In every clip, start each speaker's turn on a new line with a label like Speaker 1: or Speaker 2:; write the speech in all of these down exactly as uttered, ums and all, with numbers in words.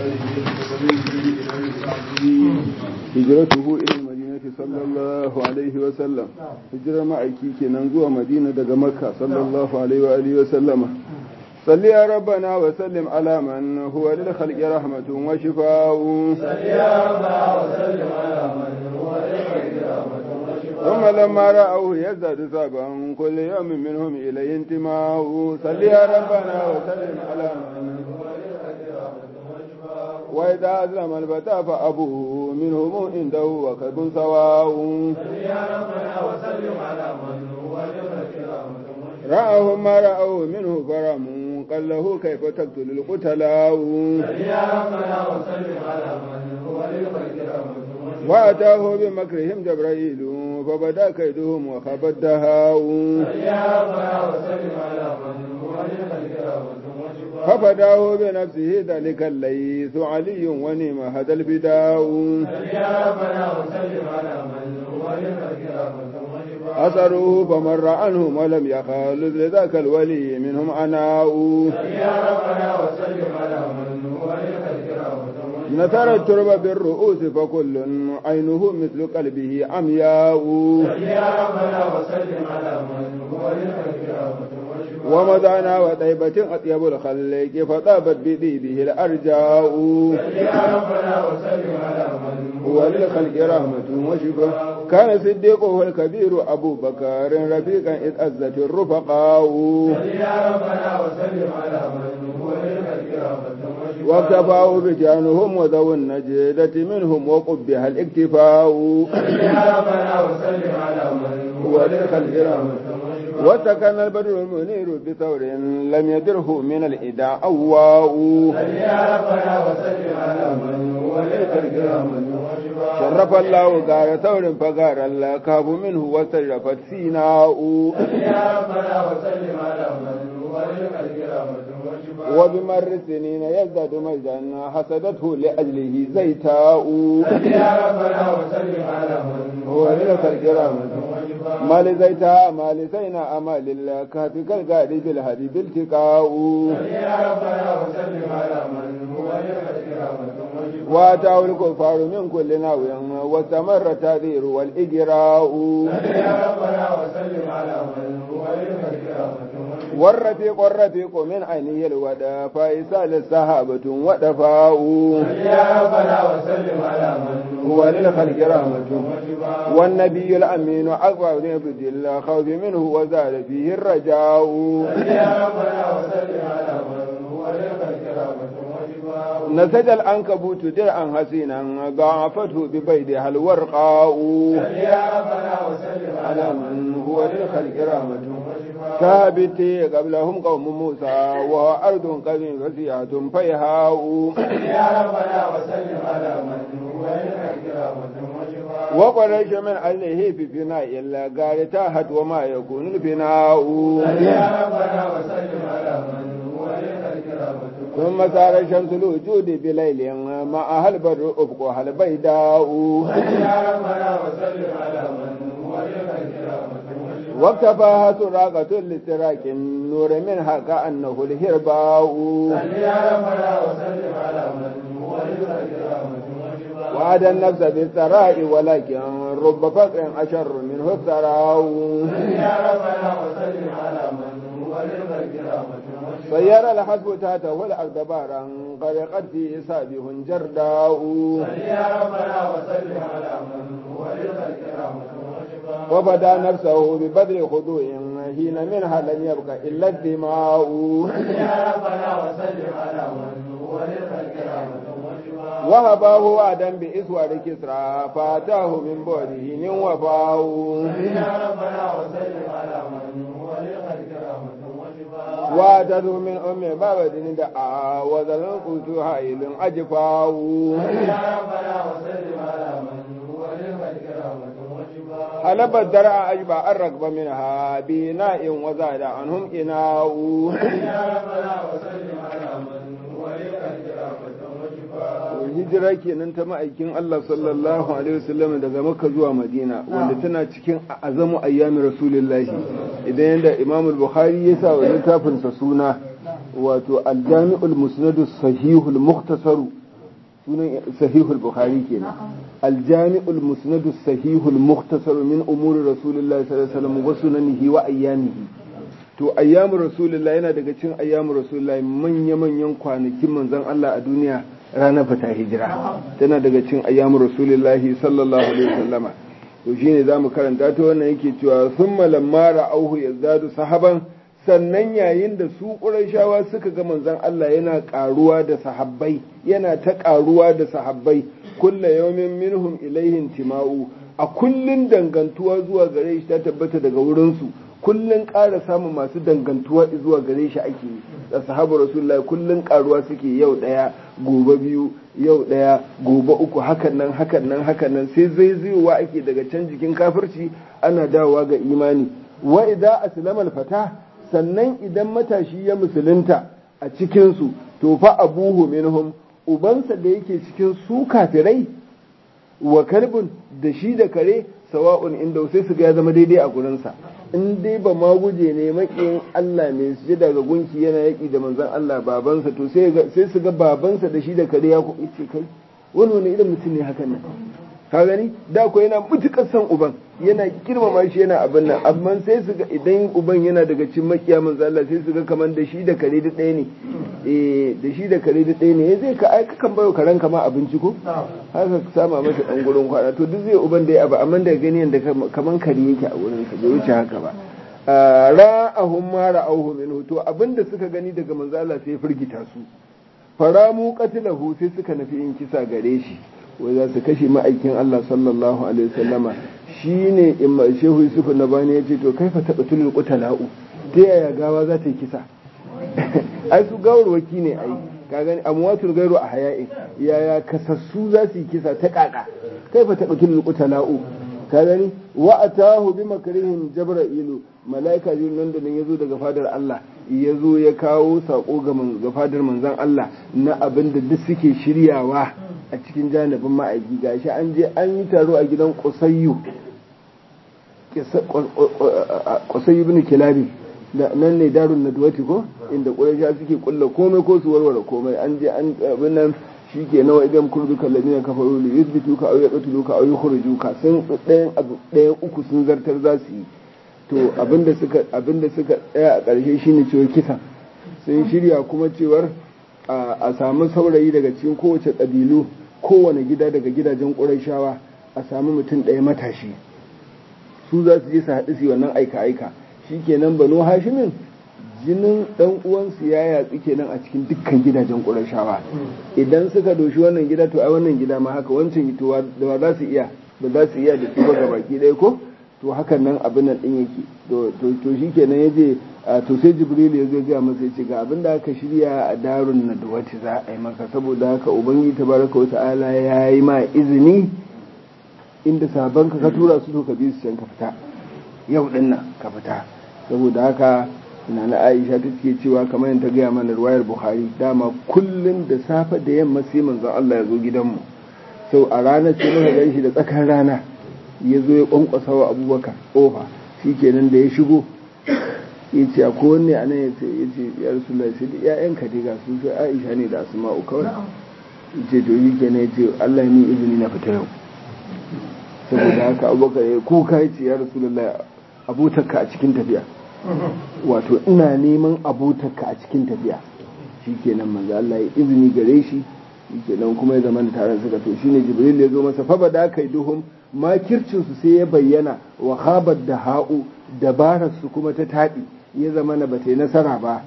Speaker 1: hijratuhu ila al-madinati sallallahu alaihi wa sallam hijrar ma'aiki kenan zuwa madina daga makka sallallahu alaihi wa alihi wa sallama salli ya rabbana wa sallim ala man huwa lil khalqi rahmatun wa shifaa'un
Speaker 2: salli ya rabbana wa sallim ala man huwa lil khalqi rahmatun wa shifaa'un
Speaker 1: ثم لما رأوه يزداد صعبا كل يوم منهم إليه انتماء صل يا ربنا وسلم على من وإذا أسلم الفتى فأبوه منهم عنده وكلب سواء
Speaker 2: صل يا ربنا وسلم على من هو للخلق رحمة
Speaker 1: رأهم ما رأوه منه فرم قال له كيف تقتل القتلاء
Speaker 2: صل يا ربنا وسلم على من هو للخلق رحمة
Speaker 1: وأتاه بمكرهم جبرائيل فبدا كيدهم وخاب الدهاء
Speaker 2: صل يا ربنا وسلم على من هو للخلق رحمة
Speaker 1: ففداه بنفسه ذلك الليث علي ونعم هذا الفداء
Speaker 2: صل يا ربنا وسلم على من هو للخلق رحمة
Speaker 1: أثروه فمر عنهم ولم يخالد لذاك الولي منهم عناء
Speaker 2: صل يا ربنا وسلم على من هو للخلق رحمة
Speaker 1: نثر الترب بالرؤوس فكل عينه مثل قلبه عمياء
Speaker 2: صل يا ربنا وسلم على من هو للخلق رحمة
Speaker 1: ومضانا وطيبة أطيب الخلق فطابت بذيبه الأرجاء
Speaker 2: صل يا ربنا وسلم على من
Speaker 1: هو للخلق رحمة وشفاء كان صديقه الكبير أبو بكر رفيقا إذ أزت الرفقاء
Speaker 2: صل يا ربنا وسلم على من هو للخلق رحمة
Speaker 1: واكتفاه بجانهم وذو النجدة منهم وقبها الاكتفاء
Speaker 2: صل يا ربنا وسلم على من
Speaker 1: هو للخلق رحمة وسكن البدر المنير بثور لم يدره من الإداء أواء
Speaker 2: صل يا ربنا وسلم على من هو للخلق رحمة
Speaker 1: شرف الله غار ثور فغار الكهف منه وسرفت سيناء
Speaker 2: صل يا ربنا وسلم على من هو للخلق رحمة
Speaker 1: وبمر السنين يزداد مجدا حسدته لأجله زيتاء
Speaker 2: صل يا ربنا وسلم على من
Speaker 1: هو للخلق رحمة ما لزيتاء ما لسينا أما للكهف كالغارب الهدي بالتقاء
Speaker 2: صل يا ربنا وسلم على من هو للخلق رحمة
Speaker 1: واتاه الكفار من كل ناو واستمر التأثير والإجراء
Speaker 2: صل يا ربنا وسلم على من هو للخلق رحمة
Speaker 1: والرفيق والرفيق من عينه الودى فإسال السحابة ودفاء
Speaker 2: صل يا ربنا وسلم على من
Speaker 1: هو للخلق رحمة والنبي الأمين أقوى نبذ الخوف منه وزال فيه الرجاء
Speaker 2: صل يا ربنا وسلم على من هو للخلق رحمة
Speaker 1: نسج العنكبوت درعا حسينا ضاعفته ببيدها الورقاء
Speaker 2: صل يا ربنا وسلم على
Speaker 1: من هو للخلق رحمة كابتي قبلهم قوم موسى وهو أرض قديم فسيحة فيهاء
Speaker 2: صل يا ربنا وسلم على من هو للخلق رحمة
Speaker 1: وقريش من أهله في فناء إلا قال تاهت وما يكون الفناء
Speaker 2: صل يا ربنا وسلم على من هو للخلق رحمة
Speaker 1: ثم سار شمس الوجود بليل معها البر أفقها البيداء
Speaker 2: صل يا ربنا وسلم على من هو للخلق رحمة
Speaker 1: واكتفاها سراقة لسراك النور منها كأنه الهرباء
Speaker 2: صل يا ربنا وسلم على من هو للخلق رحمة
Speaker 1: وعد النفس بالثراء ولكن رب فقر أشر منه الثراء
Speaker 2: صل يا ربنا وسلم على من هو للخلق رحمة
Speaker 1: سير الحسب تاته الأرض بارا غرقت في سابه جرداء
Speaker 2: صل يا ربنا وسلم على من هو للخلق رحمة
Speaker 1: وبدا نفسه ببذل خضوع حين منها لم يبق إلا الدماء
Speaker 2: صل يا ربنا وسلم على من هو للخلق رحمة
Speaker 1: وهباه وعدا بإسوار كسرى فاتاه من بعده من وفاه
Speaker 2: صل يا ربنا وسلم على من هو للخلق رحمة
Speaker 1: واتته من أم بابد دعا وذل القوت هائل أجفاه
Speaker 2: صل يا ربنا وسلم على من هو للخلق رحمة
Speaker 1: حلب الدرع أجبع الركب منها بناء وزاد عنهم إناء
Speaker 2: صل يا ربنا وسلم على من هو للخلق رحمة
Speaker 1: hijira kenan ta ma'aikin Allah sallallahu alaihi wasallam daga Makka zuwa Madina wanda tana cikin azamu ayyamin Rasulullahi idan yanda Imam al-Bukhari ya sa wa littafin sa suna wato al-Jami'ul Musnad as-Sahih al-Mukhtasar sunan sahihul bukhari kenan aljami'ul musnadus sahihul mukhtasar min umuri rasulillahi sallallahu alaihi wasallam wa sunanihi wa ayyamihi to ayyamu rasulillahi yana daga cikin ayyamu rasulillahi manya manyan kwanakin manzon Allah a duniya ranar fita hijira tana daga cikin ayyamu rasulillahi sallallahu alaihi wasallama to shine zamu karanta ta wannan yake cewa summa lamma ra'awhu yazdadu sahaban sannan yayin da su Qurayshawa suka ga manzon Allah yana karuwa da sahabbai yana ta karuwa da sahabbai kullu yawmin minhum ilayhi tima'u a kullun dangantuwa zuwa gare shi ta tabbata daga wurin su kullun ƙara samun masu dangantuwa zuwa gare shi ake da sahabu rasulullahi kullun karuwa suke yau daya gobe biyu yau daya gobe uku hakan nan hakan nan hakan nan sai zaizayowa ake daga can jikin kafirci ana dawowa ga imani wa idza aslama al-fata sannan idan matashi ya musulunta a cikin su to fa abuhu minhum ubansa da yake cikin su kafirai wa kalbun da shi da kare sawa'un inda sai su ga ya zama daidai a gurinsa in dai ba ma guje ne makiyin Allah mai su daga gunki yana yaki da manzon Allah babansa to sai sai su ga babansa da shi da kare ya kuɓi ce kai wani wani irin mutum ne hakan nan ka gani da ko yana mutukar son uban yana girmama shi yana abin nan amma sai su ga idan uban yana daga cikin makiya manzon Allah sai su ga kaman da shi da kare da ɗaya ne eh da shi da kare da ɗaya ne zai ka aika kan bayo karen kama abinci ko haka sama masa dan gurin kwana to duk zai uban da ya abu amma da gani yanda kaman kare yake a wurin sa bai wuce haka ba ra'ahum ma ra'awhu minhu to abinda suka gani daga manzo Allah sai firgita su faramu qatilahu sai suka nafi in kisa gare shi wai za su kashe ma'aikin Allah sallallahu alaihi wasallama shine imma shehu Yusuf na bani yace to kaifa taqtulul qutala'u ta yaya gawa za ta yi kisa ai su gawarwaki ne ai ka gani amwatul gairu a haya'in yaya kasassu za su yi kisa ta kaka kaifa taqtulul qutala'u ka gani wa atahu bi makrihim jabra'ilu malaika jin nan da nan yazo daga fadar Allah yazo ya kawo sako ga ga fadar manzon Allah na abin da duk suke shiryawa a cikin janibin ma'aiki gashi an je an yi taro a gidan Qusayyu Qusayyu ibn Kilabi da nan ne darun nadwati ko inda Quraysha suke kulla komai ko su warware komai an je an abin nan shike nawa idan kurduka alladina kafaru li yuthbituka aw yaqtuluka aw yukhrijuka sun ɗayan abu ɗayan uku sun zartar za su yi to abinda suka abinda suka tsaya a ƙarshe shine cewa kisa sun shirya kuma cewar a samu saurayi daga cikin kowace ƙabilu kowane gida daga gidajen Qurayshawa a samu mutum ɗaya matashi su za su je su haɗu su wannan aika aika shikenan banu hashimin jinin dan uwansu ya yatsu kenan a cikin dukkan gidajen Qurayshawa idan suka doshi wannan gida to ai wannan gida ma haka wancan to da za su iya ba za su iya da su ba gabaki ɗaya ko to hakan nan abin nan din yake to to shikenan yaje to sai Jibril ya zo ga masa yace ga abin da aka shirya a darun nadwati za a yi maka saboda haka ubangiji tabaraka wata'ala ya yi ma izini inda sabanka ka tura su to ka bi su can ka fita yau din nan ka fita saboda haka na na Aisha ta ce cewa kamar yadda ta gaya mana ruwayar Bukhari dama kullum da safe da yamma sai manzon Allah ya zo gidanmu sau a ranar sai muka gan shi da tsakar rana ya zo ya kwankwasa wa Abubakar kofa shikenan da ya shigo ya ce a kowanne a nan ya ce ya Rasulullahi sai da ƴaƴanka dai ga su sai Aisha ne da Asma'u kawai ya ce to shikenan ya ce Allah ya ni izini na fita yau saboda haka Abubakar ya kuka ya ce ya Rasulullahi abotarka a cikin tafiya wato ina neman abotarka a cikin tafiya shikenan manzo Allah ya izini gare shi shikenan kuma ya zama taron suka to shine Jibril ya zo masa fa bada kai duhum makircin su sai ya bayyana wa khabat da ha'u dabarar su kuma ta tadi ya zama na bata nasara ba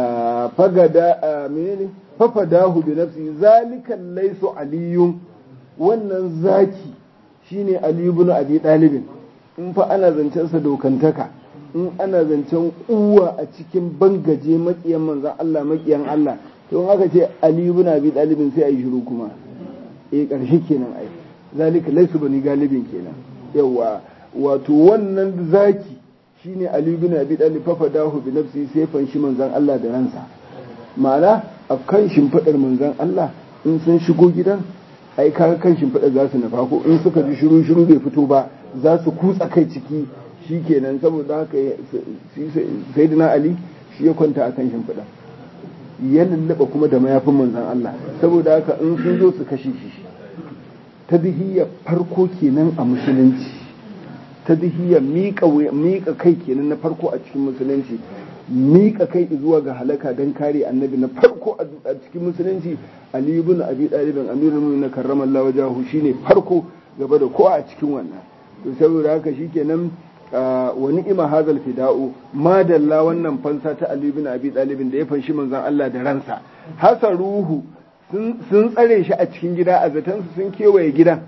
Speaker 1: fagada menene fafadahu bi nafsi zalika laysu aliyun wannan zaki shine Ali ibn Abi Talib in fa ana zancen sa dokantaka in ana zancen uwa a cikin bangaje makiyan manzan Allah makiyan Allah to in aka ce Ali ibn Abi Talib sai ayi shiru kuma eh karshe kenan ai zalika laysu bani galibin kenan yawa wato wannan zaki shine Ali ibn Abi Talib fa fadahu bi nafsi sai fanshi manzan Allah da ransa ma'ana akan shimfidar manzan Allah in sun shigo gidan ai kaga kan shimfidar za su nafa ko in suka ji shiru shiru bai fito ba za su kutsa kai ciki shi kenan saboda haka sai dina Ali shi ya kwanta a kan shimfiɗa ya lullaba kuma da mayafin manzon Allah saboda haka in sun zo su kashe shi tadhiyya farko kenan a musulunci tadhiyya miƙa miƙa kai kenan na farko a cikin musulunci miƙa kai zuwa ga halaka don kare annabi na farko a cikin musulunci Ali ibn Abi Talib amirul mu'minin karramallahu wajahu shine farko gaba da kowa a cikin wannan to saboda haka shikenan wa ni'ima hazal fida'u madalla wannan fansa ta Ali ibn Abi Talib da ya fanshi manzon Allah da ransa hasaruhu sun tsare shi a cikin gida a zaton su sun kewaye gidan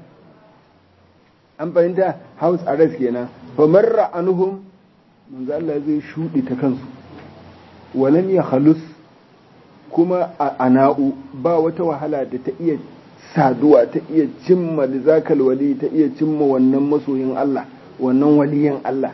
Speaker 1: an fahimta house arrest kenan fa marra anhum manzon Allah zai shudi ta kansu walam ya khalus kuma a ana'u ba wata wahala da ta iya saduwa ta iya cimma lizakal wali ta iya cimma wannan masoyin Allah wannan waliyan Allah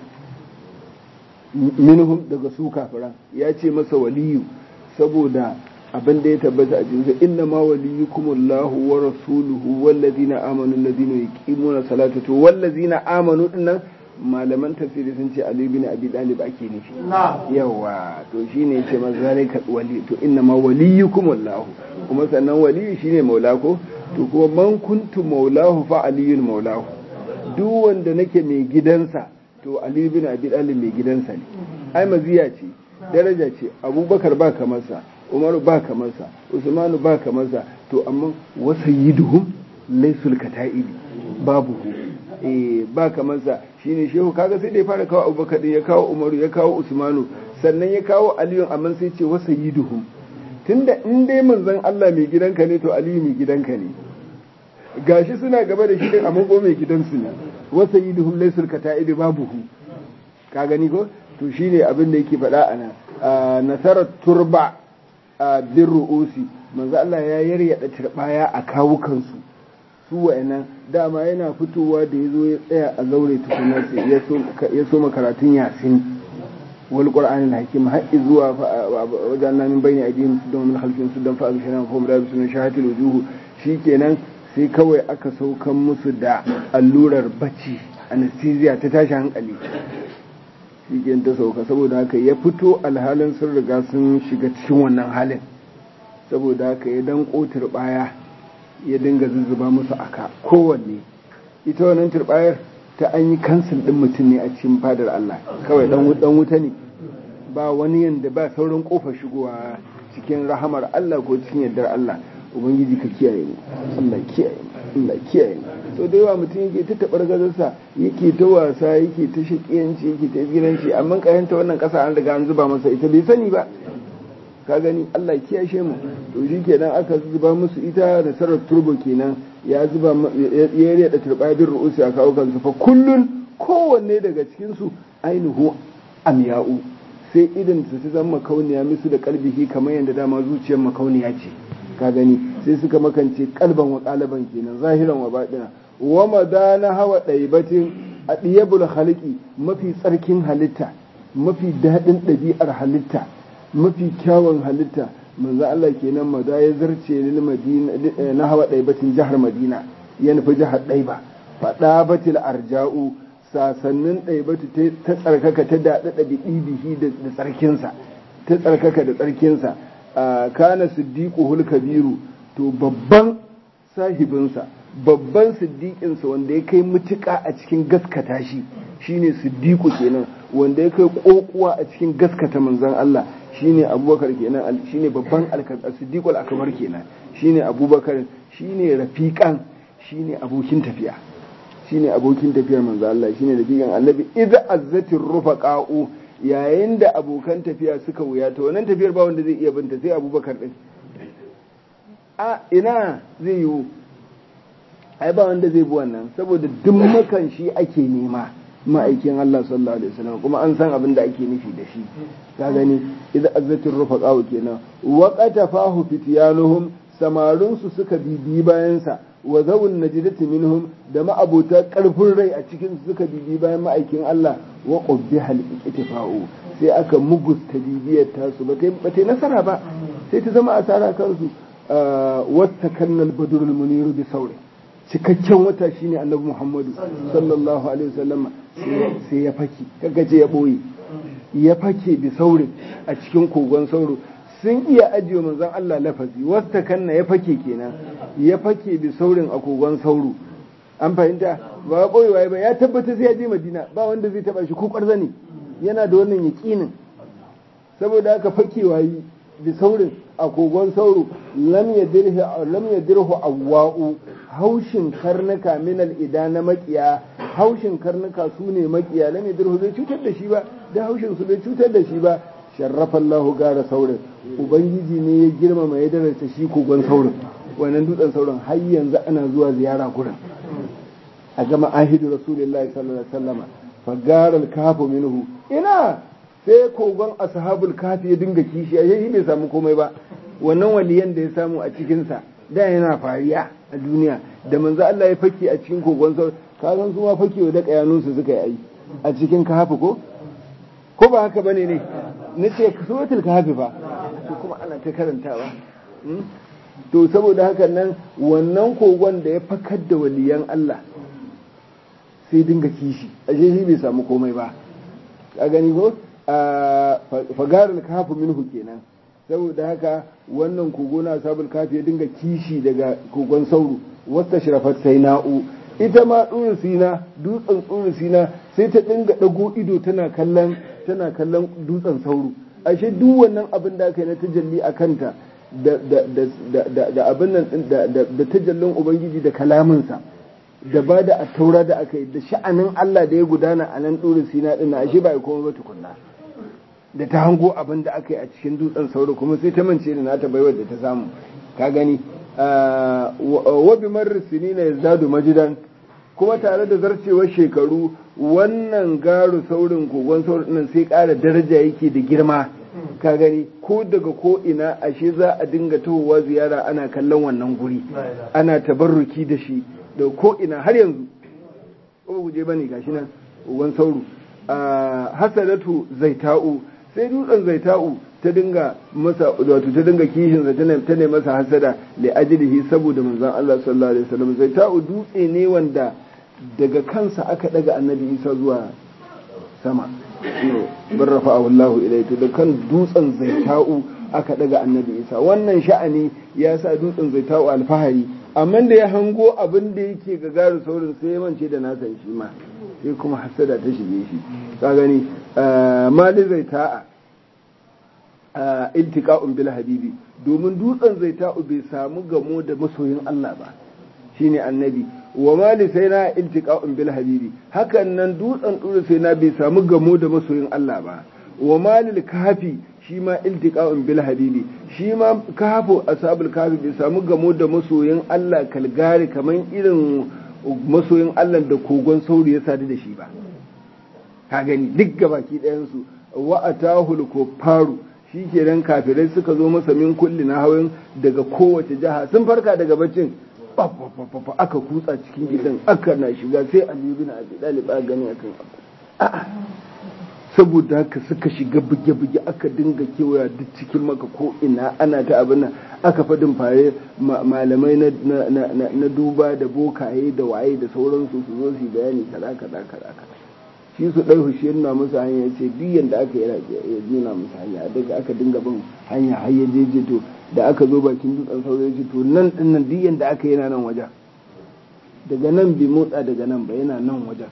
Speaker 1: minhum daga su kafiran ya ce masa waliyu saboda abin da ya tabbata a cikin inna ma waliyukumullahu wa rasuluhu wallazina amanu allazina yuqimuna salata to wallazina amanu dinnan malaman tafsiri sun ce Ali bin Abi Talib ake nufi yawa to shine yace mazalika wali to inna ma waliyukumullahu kuma sannan waliyu shine maulako to kuma man kuntu maulahu fa aliyun maulahu duk wanda nake mai gidansa to Ali bin Abi Talib mai gidansa ne ai maziya ce daraja ce Abubakar ba kamar sa Umaru ba kamar sa Usmanu ba kamar sa to amma wasayyiduhum laysul kata'ibi babu eh ba kamar sa shine shehu kaga sai da ya fara kawo Abubakar ya kawo Umaru ya kawo Usmanu sannan ya kawo Aliyu amma sai ce wasayyiduhum tunda in dai manzon Allah mai gidanka ne to Aliyu mai gidanka ne gashi suna gaba da shi din amma ko mai gidansu ne wasayyiduhum laysul kata'ibi babuhu ka gani ko to shine abin da yake faɗa ana nasarar turba bin ru'usi manzo Allah ya yaryada turbaya a kawukansu su wa'annan dama yana fitowa da yazo ya tsaya a zaure tukuna sai ya so ya so makaratun yasin wal qur'anil hakim har zuwa wajen nan bayni aidin su da min khalfin su dan fa abshana fa mura bisun shahatil wujuh shikenan sai kawai aka saukan musu da allurar bacci anesthesia ta tashi hankali shi ta sauka saboda haka ya fito alhalin sun riga sun shiga cikin wannan halin saboda haka ya dan kotar baya ya dinga zuzzuba musu aka kowanne ita wannan turbayar ta an yi kansil din mutum ne a cikin fadar Allah kawai dan dan wuta ne ba wani yanda ba sauran kofar shigowa cikin rahamar Allah ko cikin yardar Allah ubangiji ka kiyaye mu Allah kiyaye mu Allah kiyaye mu so da yawa mutum yake ta tabar gazarsa yake ta wasa yake ta shakiyanci yake ta giranci amma kayanta wannan kasa an riga an zuba masa ita bai sani ba ka gani Allah kiyashe mu to shi kenan aka zuba musu ita da sarar turbo kenan ya zuba ya reda turba bin ru'usi a kawo kansu fa kullun kowanne daga cikin su ainihu amya'u sai idan su ta zama makauniya musu da kalbihi kamar yadda dama zuciyar makauniya ce ka gani sai suka makance kalban wa kalaban kenan zahiran wa baɗina wa madana hawa ɗaibatin a ɗiyabul haliki mafi tsarkin halitta mafi daɗin ɗabi'ar halitta mafi kyawun halitta manzo Allah kenan maza ya zarce lil madina na hawa ɗaibatin jihar madina ya nufi jihar ɗaiba faɗa batil arja'u sasannin ɗaibatu ta tsarkaka ta daɗa ɗabi'ibihi da tsarkinsa ta tsarkaka da tsarkinsa kana siddiquhul kabiru to babban sahibinsa babban siddiqinsa wanda ya kai mutuka a cikin gaskata shi shine siddiqu kenan wanda ya kai kokuwa a cikin gaskata manzon Allah shine abubakar kenan shine babban siddiqul akbar kenan shine abubakar shine rafiqan shine abokin tafiya shine abokin tafiyar manzon Allah shine rafiqan annabi idza azzatir rufaqa'u yayin da abokan tafiya suka wuya to wannan tafiyar ba wanda zai iya binta sai abubakar din a ina zai yiwu ai ba wanda zai bi wannan saboda duk makan shi ake nema ma'aikin Allah sallallahu alaihi wasallam kuma an san abin da ake nufi da shi ka gani idan azzatir rufaqa'u kenan wa qatafahu fityanuhum samarun su suka bibi bayan sa wa zawun najdati minhum da ma'abuta karfin rai a cikin su suka bibi bayan ma'aikin Allah wa qubbiha al-iktifa'u sai aka mugusta bibiyar tasu ba ta nasara ba sai ta zama asara kansu wasta kannal badrul munir bi sauri cikakken wata shine annabi Muhammadu sallallahu alaihi wasallam sai ya fake kaga ce ya boye ya fake bi sauri a cikin kogon sauro sun iya ajiye manzon Allah lafazi wasta kanna ya fake kenan ya fake bi saurin akogon sauro an fahimta ba boyewa ba ya tabbata sai ya je Madina ba wanda zai taba shi ko kwarza ne yana da wannan yaqinin saboda haka fakewa yi bi saurin akogon sauro lam yadirhu lam yadirhu awwa'u haushin karnuka minal ida na makiya haushin karnuka su ne makiya lam yadirhu bai cutar da shi ba da haushin su bai cutar da shi ba sharrafa Allahu gara saurin ubangiji ne ya girmama ya darasa shi kogon saurin wannan dutsen saurin har yanzu ana zuwa ziyara gurin a gama ahidu rasulullahi sallallahu alaihi wasallama fa garal kafu minhu ina sai kogon ashabul kafi ya dinga kishi a yayi bai samu komai ba wannan waliyan da ya samu a cikin sa da yana fariya a duniya da manzo Allah ya fake a cikin kogon saurin ka san su ma fakewa da kayanun su suka yi a cikin kafi ko ko ba haka bane ne na ce suratul kahfi ba to kuma ana ta karantawa to saboda haka nan wannan kogon da ya fakar da waliyan Allah sai dinga kishi ashe shi bai samu komai ba ka gani ko fagarul kahfi minhu kenan saboda haka wannan kogo na sabul kahfi ya dinga kishi daga kogon sauro wasta shirafat saina'u ita ma ɗurin sina dutsen ɗurin sina sai ta dinga ɗago ido tana kallon tana kallon dutsen sauro ashe duk wannan abin da aka yi na tajalli a kanta da abin nan da tajallin ubangiji da kalaminsa da ba da attaura da aka yi da sha'anin Allah da ya gudana a nan ɗurin sina ɗin na ashe ba ya koma ba tukunna da ta hango abin da aka yi a cikin dutsen sauro kuma sai ta mance da nata baiwar da ta samu ka gani wa bi marri sinina yazdadu majidan kuma tare da zarcewar shekaru wannan garu saurin kogon saurin nan sai ƙara daraja yake da girma ka gani ko daga ko ina ashe za a dinga tahowa ziyara ana kallon wannan guri ana tabarruki da shi da ko ina har yanzu ko guje bane gashi nan kogon sauro hasadatu zaita'u sai dutsen zaita'u ta dinga masa wato ta dinga kishin sa ta ne masa hasada li ajlihi saboda manzon Allah sallallahu alaihi wasallam zaita'u dutse ne wanda daga kansa aka daga annabi Isa zuwa sama bar rafa'ahu Allah ilayhi da kan dutsen zaita'u aka daga annabi Isa wannan sha'ani ya sa dutsen zaita'u alfahari amma da ya hango abin da yake gagaru saurin sai ya mance da nasa shi ma sai kuma hasada ta shige shi ka gani mali zaita'a iltiqa'un bil habibi domin dutsen zaita'u bai samu gamo da masoyin Allah ba shine annabi wa mali sai na iltiqa'un bil habibi hakan nan dutsen dure sai na bai samu gamo da masoyin Allah ba wa mali kafi shi ma iltiqa'un bil habibi shi ma kafu ashabul kafi bai samu gamo da masoyin Allah kalgari kaman irin masoyin Allah da kogon sauri ya sadu da shi ba ka gani duk gabaki ɗayan su wa atahul kufaru shi kenan kafirai suka zo masa min kulli na hawan daga kowace jiha sun farka daga baccin aka kutsa cikin gidan aka na shiga sai Ali bin Abi Talib a gani akan a'a saboda haka suka shiga buge-buge aka dinga kewaya duk cikin maka ko ina ana ta abin nan aka fadin fare malamai na duba da bokaye da waye da sauransu su zo su bayani kaza kaza kaza shi su ɗai hushi yana musu hanya ya ce duk yadda aka yi nuna musu hanya daga aka dinga bin hanya har ya je to da aka zo bakin dutsen sauro ya ce to nan din nan duk yadda aka yana nan wajen daga nan bai motsa daga nan ba yana nan wajen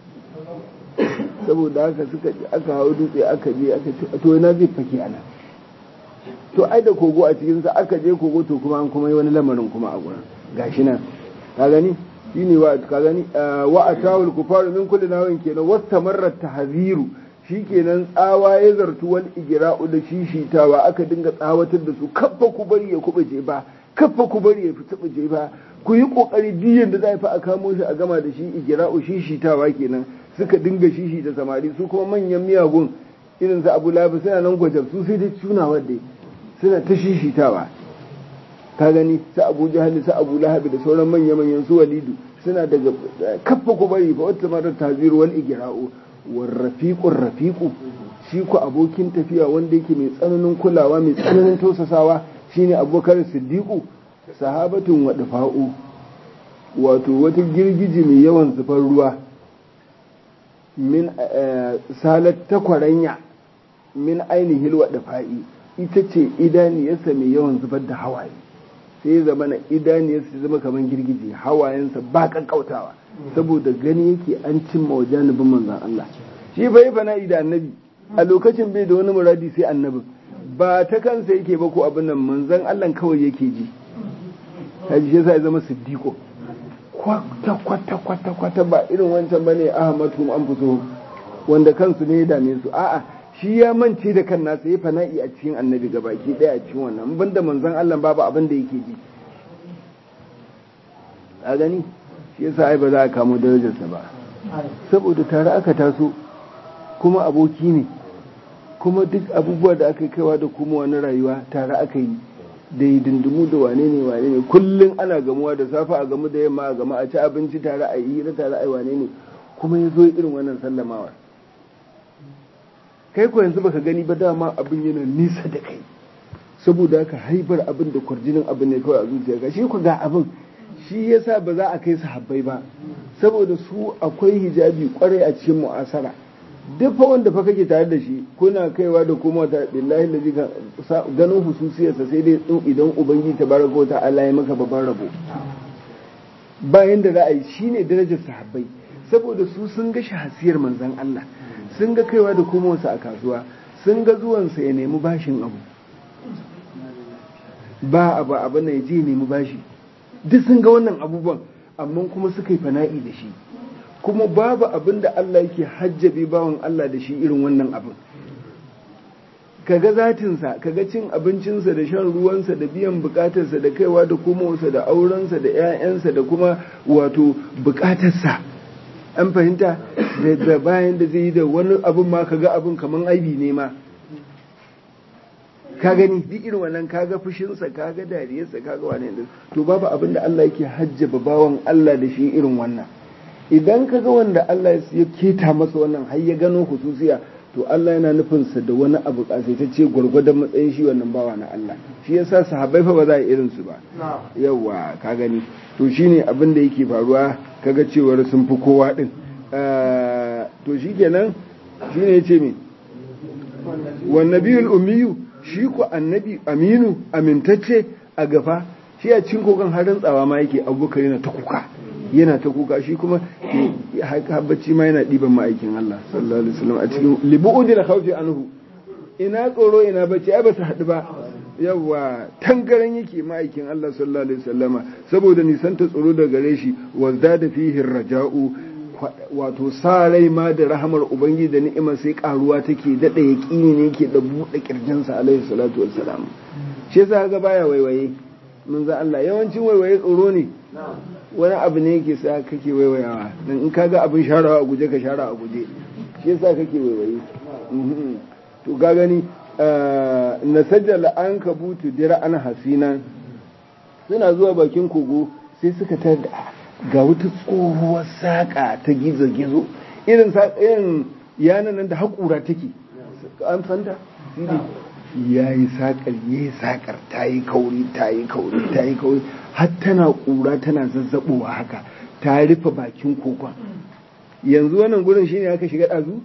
Speaker 1: saboda haka suka aka hau dutse aka je aka ce to ina zai fake ana to ai da kogo a cikinsa aka je kogo to kuma an kuma yi wani lamarin kuma a gurin gashi nan ka gani shine wa ka gani wa atawul kufaru min kulli nawin kenan wastamarra tahziru shikenan tsawa ya zartu wal igra'u da shishitawa aka dinga tsawatar da su kaffa ku bari ya kubuje ba kaffa ku bari ya fita buje ba ku yi kokari diyan da zai fa a kamo shi a gama da shi igra'u shishitawa kenan suka dinga shishi da samari su kuma manyan miyagun irin su Abu Lahab suna nan gwajab su sai dai tunawa dai suna ta shishitawa ka gani su Abu Jahal su Abu Lahab da sauran manya-manyan su Walidu suna daga kaffa ku bari fa wata marar taziru wal igra'u war rafiqur rafiqu shi ku abokin tafiya wanda yake mai tsananin kulawa mai tsananin tausasawa shine Abubakar Siddiqu sahabatun wadfa'u wato wata girgiji mai yawan zubar ruwa min salat takwaranya min ainihi wadfa'i ita ce idaniyarsa mai yawan zubar da hawaye, sai ya zama na idaniyarsa zama kamar girgije, hawayensa ba kankautawa saboda gani yake an cimma wa janibin manzan Allah. Shi bai fana'i da annabi a lokacin bai da wani muradi sai annabin, ba ta kansa yake ba ko abin nan, manzan Allah kawai yake ji. Kaji shi yasa ya zama siddiqo kwata kwata kwata kwata ba irin wancan bane ahmadu an fito wanda kansu ne ya dame su, a'a shi ya mance da kan nasa ya fana'i a cikin annabi gabaki daya a cikin wannan, banda manzon Allah babu abin da yake ji. A gani shi yasa ai ba za a kamo darajarsa ba, saboda tare aka taso kuma aboki ne, kuma duk abubuwa da aka yi kaiwa da kuma wani rayuwa tare aka yi da yi dindimu da wane ne wane ne, kullum ana gamuwa da safa a gamu da yamma a gamu a ci abinci tare a yi hira tare a yi wane ne, kuma ya zo irin wannan sallamawa. Kai ko yanzu baka gani ba, dama abin yana nisa da kai, saboda haka haibar abin da kwarjinin abin ne kawai a zuciya ga shi ku ga abin, shi yasa ba za a kai sahabbai ba, saboda su akwai hijabi kwarai a cikin mu'asara. Duk fa wanda fa kake tare da shi kuna kaiwa da kuma ta billahi lazi ganin hususiyarsa sai dai idan ubangiji tabaraka wa ta'ala ya maka babban rabo. Bayan da za a yi shine darajar sahabbai, saboda su sun ga shahasiyar manzon Allah, sun ga kaiwa da komowarsa a kasuwa, sun ga zuwansa ya nemi bashin abu ba abu abu na ya je nemi bashi, duk sun ga wannan abubuwan, amma kuma suka yi fana'i da shi. Kuma babu abin da Allah yake hajjabe bawan Allah da shi irin wannan abin. Kaga zatinsa, kaga cin abincinsa da shan ruwansa da biyan bukatarsa da kaiwa da komowarsa da aurensa da 'ya'yansa da kuma wato bukatarsa. An fahimta da bayan da zai yi da wani abin ma kaga abin kaman aibi ne ma. Ka gani duk irin wannan kaga fushinsa, kaga dariyarsa, kaga wane ne. To babu abin da Allah yake hajjaba bawan Allah da shi irin wannan. Idan kaga wanda Allah ya keta masa wannan har ya gano hususiya, to Allah yana nufinsa da wani abu kasaitacce gwargwadon matsayin shi wannan bawa na Allah. Shi yasa sahabbai fa ba za a irin su ba. Yawa ka gani. To shine abin da yake faruwa, kaga cewar sun fi kowa din. To shikenan shine yace me? Wan nabiyul ummiyu, shi ko annabi aminu amintacce a gafa, shi a cikin kokan harin tsawa ma yake Abubakar yana ta kuka. Yana ta kuka shi kuma habbaci ma yana ɗiban ma'aikin Allah sallallahu alaihi wasallam a cikin libu'udi da khawfi anhu, ina tsoro ina bacci ai ba su haɗu ba. Yawa tangaran yake ma'aikin Allah sallallahu alaihi wasallama saboda nisan ta tsoro da gare shi, wazda da fihi raja'u, wato sa rai ma da rahamar ubangiji da ni'imar sai karuwa take dada yaqini ne yake da buɗe kirjinsa alaihi salatu wassalam. Shi yasa ga baya waiwaye mun za Allah, yawancin waiwaye tsoro ne, wani abu ne yake sa kake waiwayawa, dan in kaga abin sharawa a guje ka shara a guje, shi yasa kake waiwaye. To ga gani na sajjala an kabutu dira an hasina, suna zuwa bakin kogo sai suka tar da ga wata tsohuwar saƙa ta gizo-gizo irin irin yanan nan da haƙura take, an fanta ya yi saƙar ya yi saƙar ta yi kauri ta yi kauri ta yi kauri har tana ƙura tana zazzaɓowa haka, ta rufe bakin kogon. Yanzu wannan gurin shine aka shiga ɗazu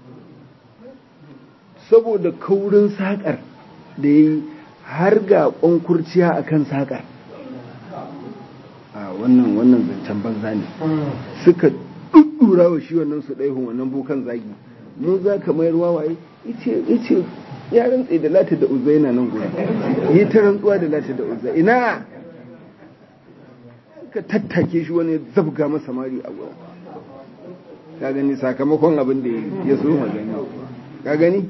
Speaker 1: saboda kaurin saƙar da ya yi har ga ƙwankurciya a kan saƙar. A wannan wannan zancen banza ne, suka ɗuɗɗura wa shi wannan su ɗaihun wannan bukan zagi, mu za ka mayar wawaye, ice ya rantse da lati da uzza yana nan gurin, yi ta rantsuwa da lati da uzza, ina suka tattake shi wani zabga masa mari a gurin. Ka gani sakamakon abin da ya so magani, ka gani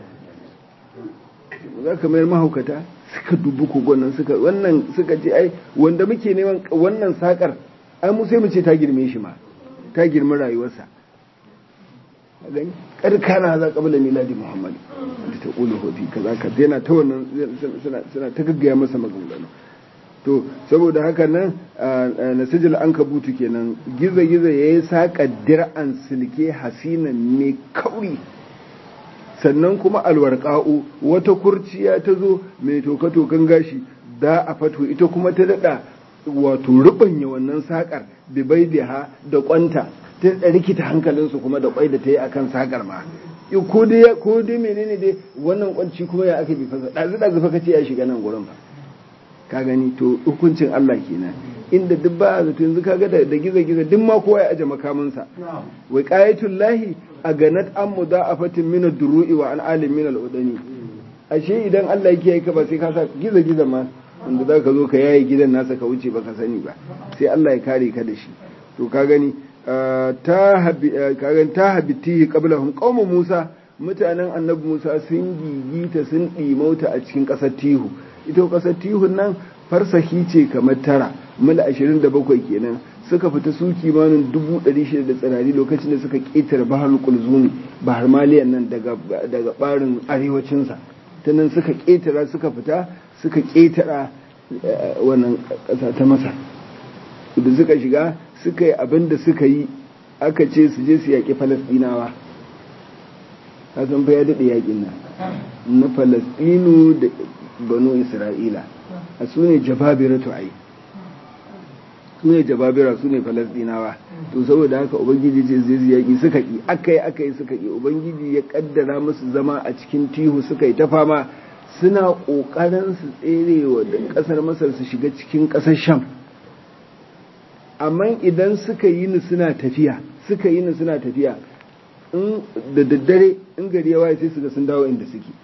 Speaker 1: za ka mayar mahaukata. Suka dubi kogon nan suka wannan suka ce ai wanda muke neman wannan sakar ai mu sai mu ce ta girme shi ma, ta girme rayuwarsa. Gani karkana za qabla miladi Muhammad ta qulu fi kaza ka yana ta wannan suna suna ta gaggaya masa maganganu. To saboda haka nan nasijil ankabutu kenan, giza giza yayi saka dir'an silke hasinan mai kauri, sannan kuma alwarqa'u wata kurciya ta zo mai toka-tokan gashi da a fato ita kuma ta dada wato rubanya wannan sakar bibaidiha da kwanta ta rikita hankalinsu kuma da kwai da ta yi akan sakar ma ko dai ko dai menene dai wannan kwanci kuma ya aka bi fasa dazu dazu fa kace ya shiga nan gurin ba ka gani to hukuncin Allah kenan inda duk ba zato yanzu kaga da giza giza duk ma kowa ya aje makamansa wa qayatul lahi aganat an mudaafatin min ad-duru'i wa an alim min al-udani ashe idan Allah yake yi ka ba sai ka sa giza giza ma wanda zaka zo ka yayi gidan nasa ka wuce baka sani ba sai Allah ya kare ka da shi to ka gani ta habi ka gani ta habitihi qablahum qaum Musa mutanen annabi Musa sun gigita sun dimauta a cikin kasar Tihu ita kasar Tihun nan farsahi ce kamar tara mil ashirin da bakwai kenan suka fita su kimanin dubu ɗari shida da tsirari lokacin da suka ƙetare bahar kulzumi bahar maliyan nan daga daga ɓarin arewacinsa ta nan suka ƙetara suka fita suka ƙetara wannan ƙasa ta Masar da suka shiga suka yi abin da suka yi aka ce su je su yaƙi Falasɗinawa kasan fa ya daɗe yaƙin nan na Falasɗinu da banu Isra'ila a su ne jababira to ai su ne jababira su ne Falasɗinawa to saboda haka ubangiji ce zai yaƙi suka ƙi akai akai suka ƙi ubangiji ya kaddara musu zama a cikin Tihu suka yi ta fama suna ƙoƙarin su tserewa da ƙasar Masar su shiga cikin ƙasar Sham amma idan suka yi ni suna tafiya suka yi ni suna tafiya in da daddare in gari ya waye sai su ga sun dawo inda suke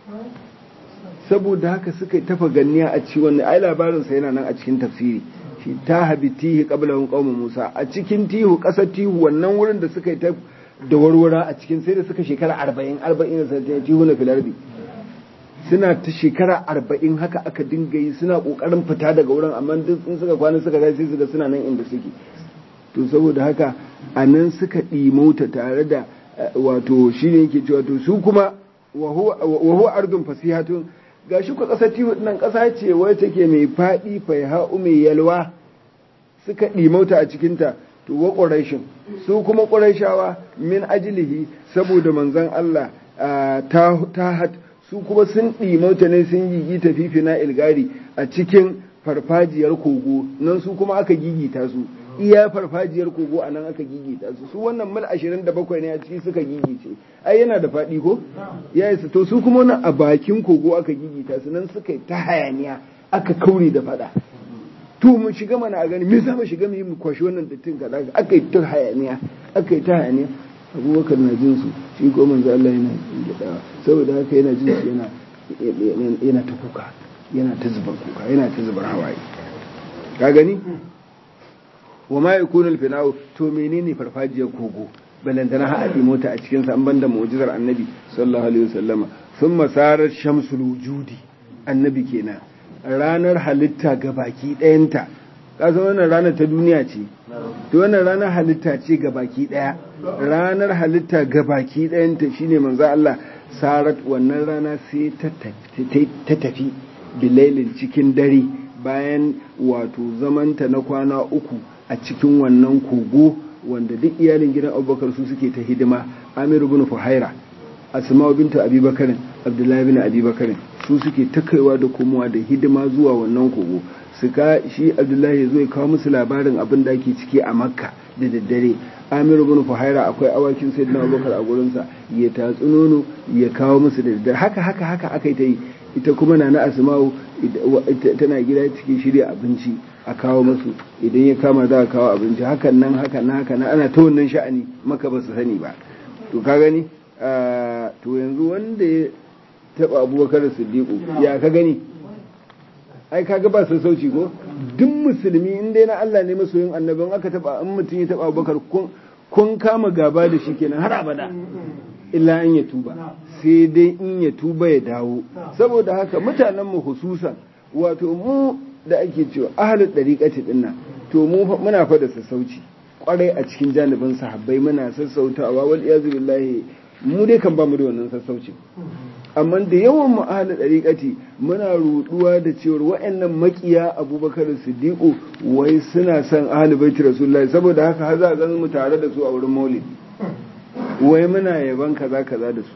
Speaker 1: saboda haka suka yi tafa ganniya a ci wannan ai labarin sa yana nan a cikin tafsiri shi ta habitihi qablahum qaum Musa a cikin Tihu ƙasar Tihu wannan wurin da suka yi ta da warwara a cikin sai da suka shekara arba'in arba'in da sai Tihu na filardi suna ta shekara arba'in haka aka dinga yi suna kokarin fita daga wurin amma duk sun suka kwana suka sai su ga suna nan inda suke to saboda haka a nan suka ɗimauta tare da wato shine yake cewa to su kuma wa huwa ardun fasihatun gashi ku kasar Tihu nan kasa ce wacce take mai fadi faiha'u mai yalwa suka ɗimauta a cikin ta to wa quraishin su kuma quraishawa min ajlihi saboda manzon Allah ta ta su kuma sun ɗimauta ne sun gigita fifina ilgari a cikin farfajiyar kogo nan su kuma aka gigita su iya farfajiyar kogo a nan aka gigita su su wannan mil ashirin da bakwai ne a ciki suka gigice ai yana da faɗi ko ya yi to su kuma nan a bakin kogo aka gigita su nan suka yi ta hayaniya aka kaure da faɗa to mu shiga mana a gani me za mu shiga mu yi mu kwashi wannan dattin kaza aka yi ta hayaniya aka yi ta hayaniya abubakar na jin su shi ko manzo Allah yana gadawa saboda haka yana jin su yana yana ta kuka yana ta zubar kuka yana ta zubar hawaye ka gani wa ma yakunu al-fina'u to menene farfajiyar kogo balantana ha adi mota a cikin sa an banda mu'jizar annabi sallallahu alaihi wasallama thumma sarar shamsul wujudi annabi kenan ranar halitta gabaki ɗayanta kasan wannan ranar ta duniya ce to wannan ranar halitta ce gabaki daya ranar halitta gabaki dayanta shine manzo Allah sarat wannan rana sai ta tafi bilailin cikin dare bayan wato zamanta na kwana uku a cikin wannan kogo wanda duk iyalin gidan Abubakar su suke ta hidima Amir ibn Fuhaira Asma bintu Abi Bakr Abdullahi ibn Abi Bakr su suke ta kaiwa da komowa da hidima zuwa wannan kogo suka shi Abdullahi zai kawo musu labarin abin da ake ciki a Makka da daddare Amir ibn Fuhaira akwai awakin Sayyidina Abubakar a gurin sa ya tatsu nono ya kawo musu da daddare haka haka haka akai ta yi ita kuma Nana Asma'u tana gida cikin shirya abinci a kawo musu idan ya kama za a kawo abinci hakan nan hakan nan hakan nan ana ta wannan sha'ani Makka ba su sani ba to ka gani to yanzu wanda ya taba Abubakar Siddiq ya ka gani ai kaga ba sun sauci ko duk musulmi in dai na Allah ne masoyin annabin aka taba in mutum ya taba Abubakar kun kun kama gaba da shi kenan har abada illa an ya tuba sai dai in ya tuba ya dawo saboda haka mutanen mu hususan wato mu da ake cewa ahlul dariqati dinnan to mu muna fa da sassauci kwarai a cikin janibin sahabbai muna sassautawa wal iyazu billahi mu dai kan ba mu da wannan sassauci amma da yawan mu ahli dariqati muna ruduwa da cewa wayannan makiya Abubakar Siddiq wai suna son ahli baiti Rasulullahi saboda haka har za ga mu tare da su a wurin Maulid wai muna yaban kaza kaza da su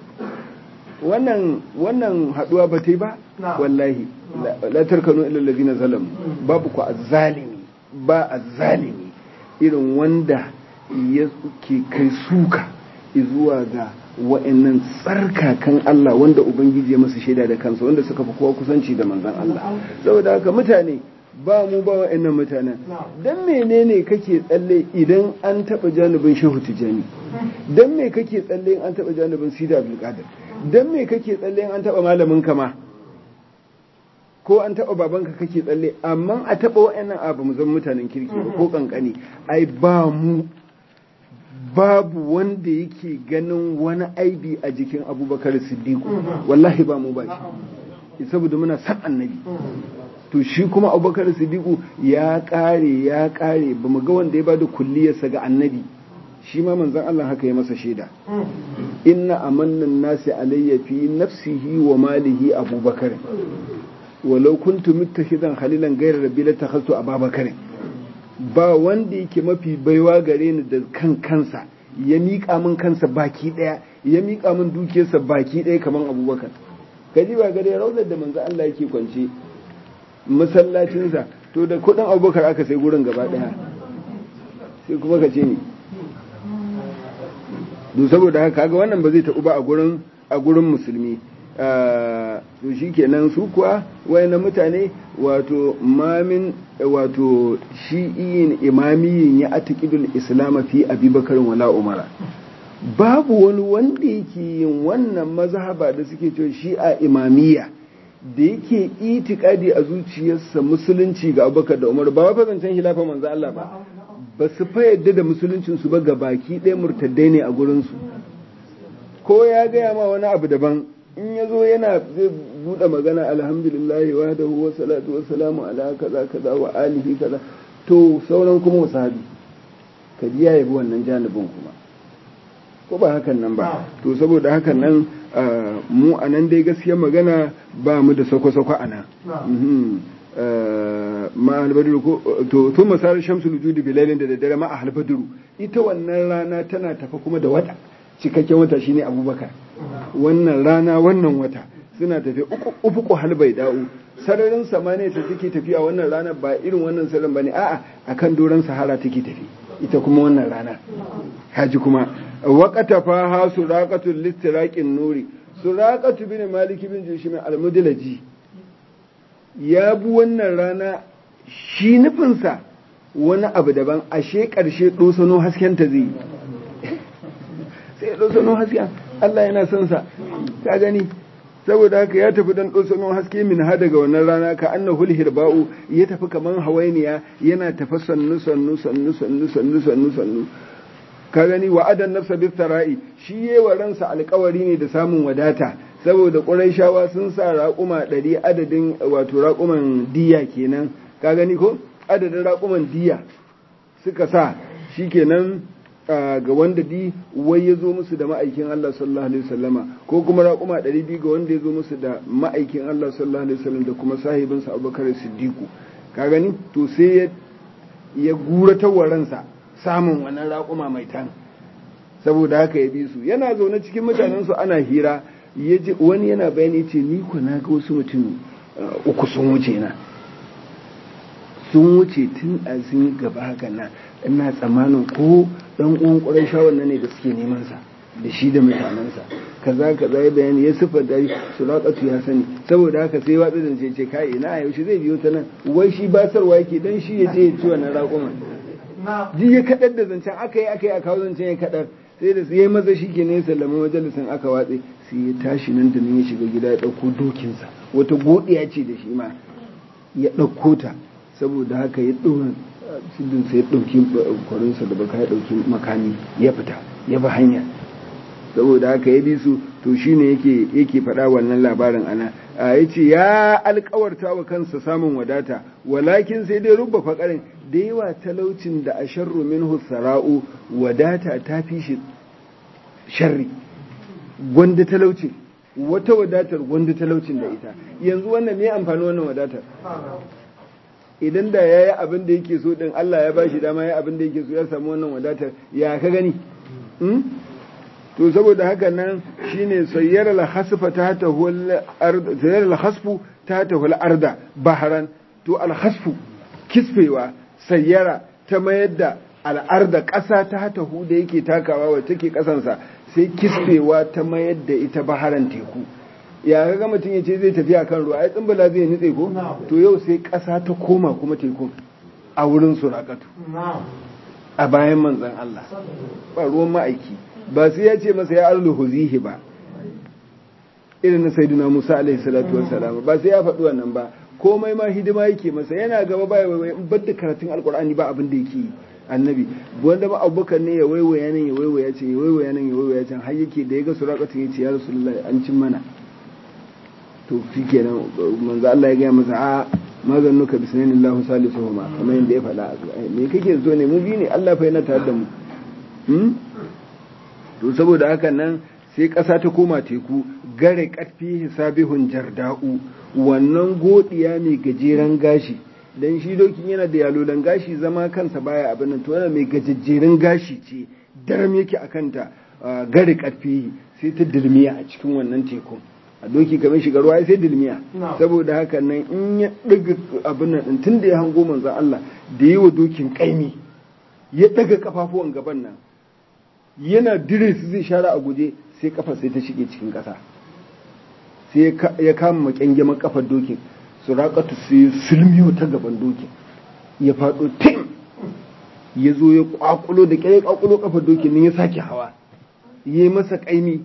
Speaker 1: wannan wannan haduwa ba tai ba wallahi la tarkanu ila allazina zalamu babu ku azzalimi ba azzalimi irin wanda yake kai suka zuwa ga wa'annan tsarkakan Allah wanda ubangiji ya masa shaida da kansa wanda suka fi kowa kusanci da manzon Allah saboda haka mutane ba mu ba wa'annan mutanen dan menene kake tsalle idan an taba janibin Shehu Tijani dan me kake tsalle in an taba janibin Sidi Abdul Qadir dan me kake tsalle in an taba malamin ka ma ko an taba babanka kake tsalle amma a taba wa'annan abu mu zan mutanen kirki ba ko kankani ai ba mu babu wanda yake ganin wani aibi a jikin Abubakar Siddiq wallahi ba mu ba shi saboda muna san annabi to shi kuma Abubakar Siddiq ya kare ya kare bamu ga wanda ya bada kulliyarsa ga annabi shi ma manzon Allah haka ya masa shaida inna amannan nasi alayya fi nafsihi wa malihi Abubakar walau kuntu muttahidan khalilan ghayra rabbi la takhassu Abubakar ba wanda yake mafi baiwa gare ni da kan kansa ya miƙa min kansa baki ɗaya ya miƙa min dukiyarsa baki ɗaya kamar Abubakar kaji ba gare raunar da manzo Allah yake kwance masallacinsa to da kuɗin Abubakar aka sai gurin gaba ɗaya sai kuma ka ce ni to saboda haka kaga wannan ba zai taɓu ba a gurin a gurin musulmi to shi kenan su kuwa wayannan mutane wato mamin wato shi'iyin imamiyin ya atakidul islam fi abubakar wala umara babu wani wanda yake yin wannan mazhaba da suke cewa shi'a imamiyya da yake itikadi a zuciyarsa musulunci ga abubakar da umar ba wa zancen hilafa manzo Allah ba ba su fa yadda da musuluncin su ba ga baki ɗaya murtaddai ne a gurin su ko ya gaya ma wani abu daban in ya zo yana zai buɗe magana alhamdulillahi wa da huwa salatu wa salamu ala kaza kaza wa alihi kaza to sauran kuma wasabi ka ji ya yabi wannan janibin kuma ko ba hakan nan ba to saboda hakan nan mu a nan dai gaskiyar magana ba mu da sako-sako a nan ma albadiru ko to tun masarar shamsul wujudi bilalin da daddare ma a albadiru ita wannan rana tana tafa kuma da wata cikakken wata shine abubakar wannan rana wannan wata suna tafi ufuku halbai da'u sararin samaniya ta take tafiya wannan rana ba irin wannan sararin bane a'a akan doron sahara take tafi ita kuma wannan rana haji kuma waqata fa ha suraqatul listiraqin nuri suraqatu bin malik bin jushim al-mudlaji ya bu wannan rana shi nufinsa wani abu daban ashe karshe dosano hasken ta zai sai ya dosano hasken Allah yana son sa ka gani saboda haka ya tafi dan dosano haske min ha daga wannan rana ka annahu hirba'u ya tafi kaman hawainiya yana tafi sannu sannu sannu sannu sannu sannu sannu ka gani wa adan nafsa bi tara'i shi yayi wa ransa alƙawari ne da samun wadata saboda quraishawa sun sa raƙuma ɗari adadin wato raƙuman diya kenan ka gani ko adadin raƙuman diya suka sa shikenan ga wanda di wai ya zo musu da ma'aikin Allah sallallahu alaihi wasallama ko kuma raƙuma ɗari biyu ga wanda ya zo musu da ma'aikin Allah sallallahu alaihi wasallam da kuma sahibinsa Abubakar Siddiqu ka gani to sai ya ya gura tawaransa samun wannan raƙuma mai tan saboda haka ya bi su yana zaune cikin mutanen su ana hira yaji wani yana bayani ce ni ko na ga wasu mutum uku sun wuce na sun wuce tun a sun gaba haka na ina tsammanin ko dan uwan Quraysha wannan ne da suke neman sa da shi da mutanansa kaza kaza ya bayani ya sifar da suraqatu ya sani saboda haka sai watsa da ce ce kai ina yaushe zai biyo ta nan wai shi basarwa yake dan shi ya je ya ci wannan raƙuma ji ya kadar da zancen aka yi aka yi a kawo zancen ya kadar sai da yayi maza shi ke ne sallama majalisin aka watse sai ya tashi nan da nan ya shiga gida ya dauko dokinsa wata godiya ce da shi ma ya dauko ta saboda haka ya dora sidin sai ya dauki kwarinsa da baka ya dauki makami ya fita ya bi hanya saboda haka ya bi su to shine yake yake faɗa wannan labarin ana a yace ya alƙawarta wa kansa samun wadata walakin sai dai rubba faƙarin da yawa talaucin da asharru minhu sara'u wadata ta fi shi sharri gwanda talaucin wata wadatar gwanda talaucin da ita yanzu wannan me amfani wannan wadatar idan da yayi abin da yake so din Allah ya bashi dama yayi abin da yake so ya samu wannan wadatar ya ka gani to saboda haka nan shine sayyar al-hasfa ta tahul ard sayyar al-hasfu ta tahul arda bahran to al-hasfu kisfewa sayyara ta mayar da al'arda ƙasa ta hatahu da yake takawa wacce take ƙasansa sai kispewa ta mayar da ita baharan teku ya ga mutum ya ce zai tafi akan ruwa ai tsimbala zai nutse ko to yau sai ƙasa ta koma kuma tekun a wurin Suraqatu a bayan manzon Allah ba ruwan ma'aiki ba sai ya ce masa ya arlu huzihi ba irin na sayyidina Musa alaihi salatu wassalam ba sai ya faɗi wannan ba komai ma hidima yake masa yana gaba ba ya bar da karatun alqur'ani ba abin da yake yi annabi wanda ba abubakar ne ya waiwaya nan ya waiwaya ce ya waiwaya nan ya waiwaya can har yake da ya ga Suraqatu ya ce ya rasulullahi an cin mana to shikenan manzo Allah ya ga masa a maganuka bismillah salisuhuma kamar yadda ya faɗa a me kake zo ne mu bi ne Allah fa yana tare da mu to saboda haka nan sai ƙasa ta koma teku gare ƙarfi hisabihun jarda'u wannan godiya mai gajeren gashi dan shi dokin yana da yalolan gashi zama kansa baya abin nan to yana mai gajejjeren gashi ce daram yake a kanta gare ƙarfi sai ta dilmiya a cikin wannan tekun a doki kamar shiga ruwa sai dilmiya saboda haka nan in ya daga abin nan tun da ya hango manzon Allah da yi wa dokin kaimi ya daga kafafuwan gaban nan yana dire su zai share a guje sai kafa sai ta shige cikin ƙasa sai ya kama makyangeman kafar dokin Suraqatu sai sulmiyo ta gaban dokin ya faɗo tim ya zo ya kwakulo da kyai kwakulo kafar dokin ne ya sake hawa yi masa kaimi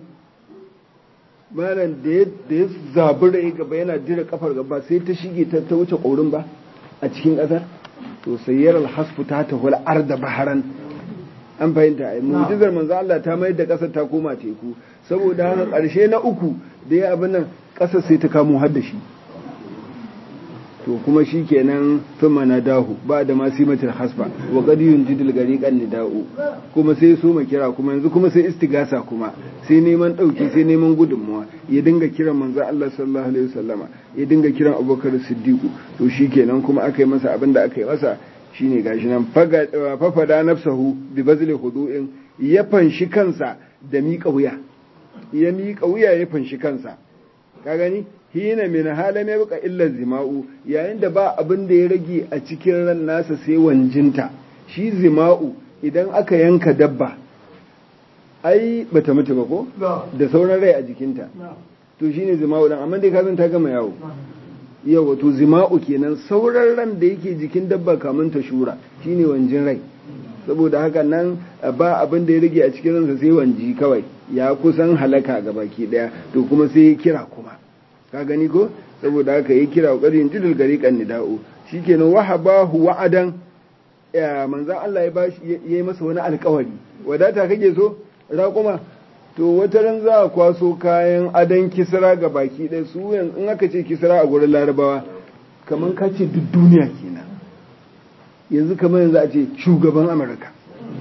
Speaker 1: malam da ya zabura ya gaba yana jira kafar gaba sai ta shige ta ta wuce ƙorin ba a cikin ƙasar to sayyar alhasfu ta tahul arda baharan an fahimta ai mu'jizar manzo Allah ta mai da ƙasar ta koma teku saboda haka ƙarshe na uku da ya abin nan ƙasar sai ta kamo har da shi to kuma shikenan thumma nadahu ba da ma simatul hasba wa qad yunjidul gariqan nida'u kuma sai so ma kira kuma yanzu kuma sai istigasa kuma sai neman dauki sai neman gudunmuwa ya dinga kiran manzo Allah sallallahu alaihi wasallama ya dinga kiran Abubakar Siddiq to shikenan kuma akai masa abin da akai masa shine gashi nan faga fafada nafsahu bi bazli hudu'in ya fanshi kansa da miƙa wuya ya miƙa wuya ya fanshi kansa ka gani hina min hala mai buka illa zima'u yayin da ba abin da ya rage a cikin ran nasa sai wanjinta shi zima'u idan aka yanka dabba ai bata mutu ba ko da sauran rai a jikinta to shine zima'u dan amma dai ka san ta gama yawo yawa to zima'u kenan sauran ran da yake jikin dabba kamun ta shura shine wanjin rai saboda haka nan ba abin da ya rage a cikin ransa sai wanji kawai ya kusan halaka ga baki daya to kuma sai ya kira kuma ka gani ko saboda haka ya kira ƙoƙarin jidul gariqan nida'u shikenan wahabahu wa'adan manzon Allah ya bashi yayi masa wani alƙawari wadata kake so raƙuma to wata ran za a kwaso kayan adan kisra ga baki ɗaya su yanzu in aka ce kisra a gurin larabawa kaman ka ce duk duniya kenan yanzu kamar yanzu a ce shugaban amurka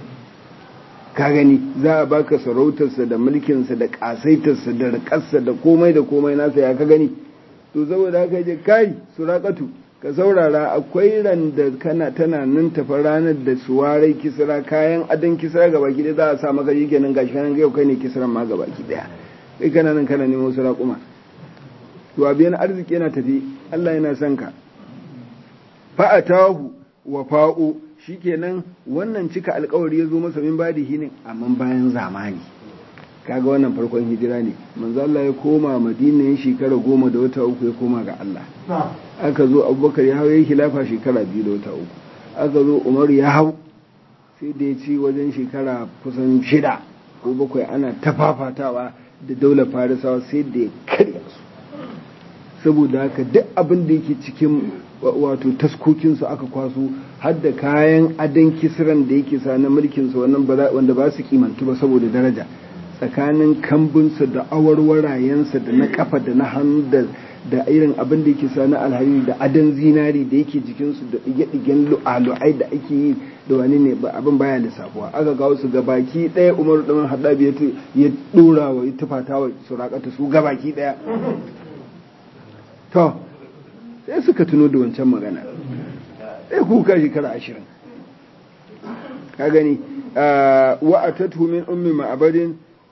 Speaker 1: ka gani za a baka sarautarsa da mulkinsa da kasaitarsa da rikarsa da komai da komai nasa ya ka gani to saboda haka je kai Suraqatu ka saurara akwai ran da kana tana nan tafa ranar da suwarai kisra kayan adan kisra ga baki da za a sa maka yake nan gashi kanan yau kai ne kisran ma ga baki daya kai kana nan kana neman Suraquma to abiyan arziki yana tafi Allah yana son ka fa atahu wa fa'u shikenan wannan cika alkawari ya zo masa min badihi ne amma bayan zamani kaga wannan farkon hijira ne manzo Allah ya koma Madina yin shekara goma da wata uku ya koma ga Allah aka zo Abubakar ya hawo khilafa shekara biyu da wata uku aka zo Umar ya hau sai da ya ci wajen shekara kusan shida ko bakwai ana tafafatawa da daular Farisawa sai da ya karya su saboda haka duk abin da yake cikin wato taskokinsu aka kwaso har da kayan adan kisran da yake sa na mulkinsa wannan wanda ba su kimantu ba saboda daraja tsakanin kambunsa da awarwarayensa da na kafa da na hannu da da irin abin da yake sa na alhari da adan zinari da yake jikinsu da ɗige-ɗigen lu'alu'ai da ake yi da wani ne abin baya lissafuwa aka kawo su gabaki ɗaya umaru ɗan haɗabi ya ɗora wa ya tufata wa Suraqatu su gabaki ɗaya to sai suka tuno da wancan magana sai kuka shekara ashirin ka gani wa atatu min ummi ma'abadin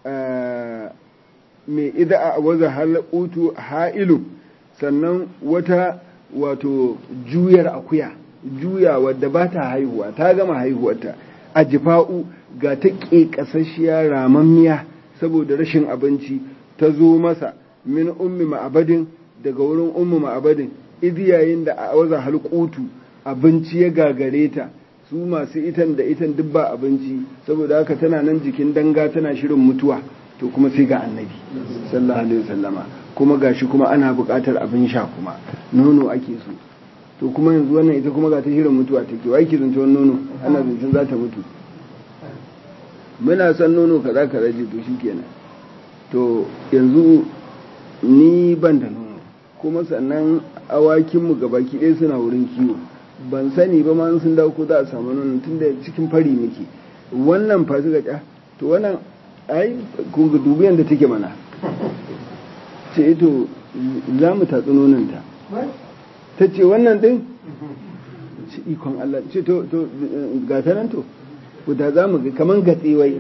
Speaker 1: mai idza a waza halakutu ha'ilu sannan wata wato juyar akuya juya wadda ba ta haihuwa ta gama haihuwarta ajfa'u ga ta ƙeƙasashiya ramammiya saboda rashin abinci ta zo masa min ummi ma'abadin daga wurin ummi ma'abadin idi yayin da a waza halqutu abinci ya gagare ta su masu itan da itan duk ba abinci saboda haka tana nan jikin danga tana shirin mutuwa to kuma sai ga annabi sallallahu alaihi wasallama kuma gashi kuma ana buƙatar abin sha kuma nono ake so to kuma yanzu wannan ita kuma ga ta shirin mutuwa take wai ki zance nono ana zancen za ta mutu muna san nono kaza kaza ji to shikenan to yanzu ni ban da nono kuma sannan awakinmu gabaki ɗaya suna wurin kiwo ban sani ba ma sun dawo ko za a samu nono tun da cikin fari muke wannan fa suka ta to wannan ai kun ga dubiyan da take mana ce to za mu tatsi nonon ta ta ce wannan din ce ikon Allah ce to to ga ta nan to guda za mu ga kaman gatsewai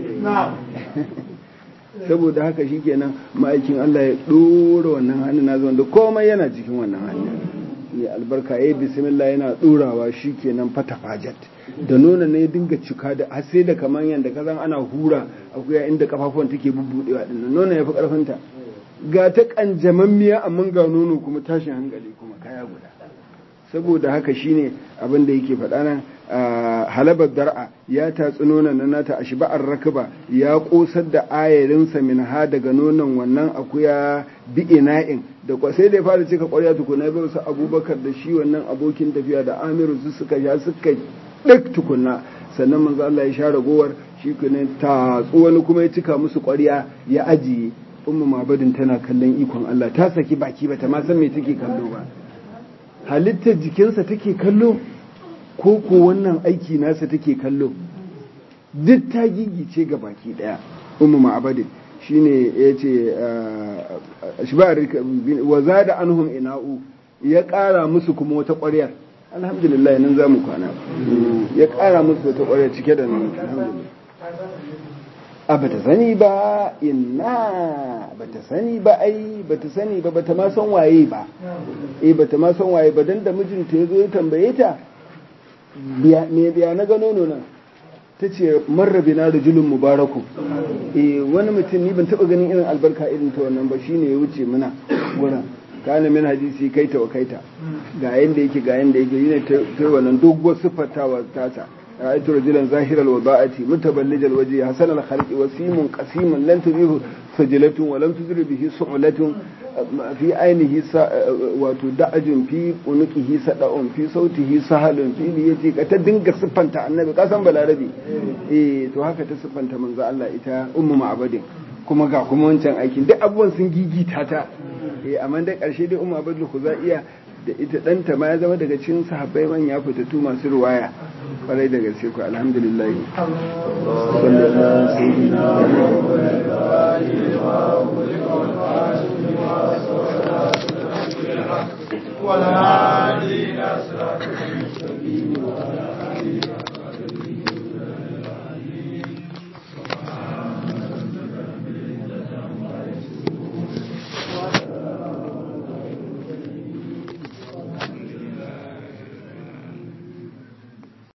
Speaker 1: saboda haka shikenan ma'aikin Allah ya dora wannan hannu na zuwa da komai yana cikin wannan hannu ne albarka yayi bismillah yana dorawa shikenan fata fajat da nuna ne ya dinga cika da har sai da kaman yanda kazan ana hura akuya inda kafafuwan take bubbudewa din nona yafi karfin ta ga ta kanjamammiya amma ga nono kuma tashin hankali kuma kaya guda saboda haka shine abin da yake faɗa nan halabar dar'a ya tatsi nonon nan nata ashba'ar rakaba ya kosar da ayarinsa min ha daga nonon wannan akuya bi ina'in da sai da ya fara cika ƙwarya tukuna bai wasu abubakar da shi wannan abokin tafiya da amiru su suka sha suka duk tukuna sannan manzo Allah ya sha ragowar shi kuma tatsu wani kuma ya cika musu ƙwarya ya ajiye ummu mabadin tana kallon ikon Allah ta saki baki bata ma san me take kallo ba halittar jikinsa take kallo ko ko wannan aiki nasa take kallo duk ta gigice ga baki daya ummu ma'abadin shine yace ashbar wa zada anhum ina'u ya kara musu kuma wata ƙwaryar alhamdulillah nan zamu kwana ya kara musu wata ƙwaryar cike da nan alhamdulillah a bata sani ba inna bata sani ba ai bata sani ba bata ma san waye ba eh bata ma san waye ba dan da mijinta yazo ya tambaye ta me biya na gano nan tace marrabina rajulun mubaraku eh wani mutum ni ban taba ganin irin albarka irin ta wannan ba shine ya wuce muna gurin kana min hadisi kaita wa kaita ga yanda yake ga yanda yake yine ta wannan doguwar sifatawa tata رأيت رجلا ظاهر الوضاءة متبلج الوجه حسن الخلق وسيم قسيم لن تبيه سجلة ولم تدر به سعلة في عينه وتدعج في عنقه سدع في صوته سهل في نيته كتدنك سبحانه النبي قسم بالعربي eh to haka ta siffanta manzo Allah ita ummu ma'abadin kuma ga kuma wancan aikin duk abubuwan sun gigita ta eh amma da karshe dai ummu ma'abadin khuzaiya da ita ɗanta ma ya zama daga cikin sahabbai manya fitattu masu ruwaya kwarai da gaske ku alhamdulillah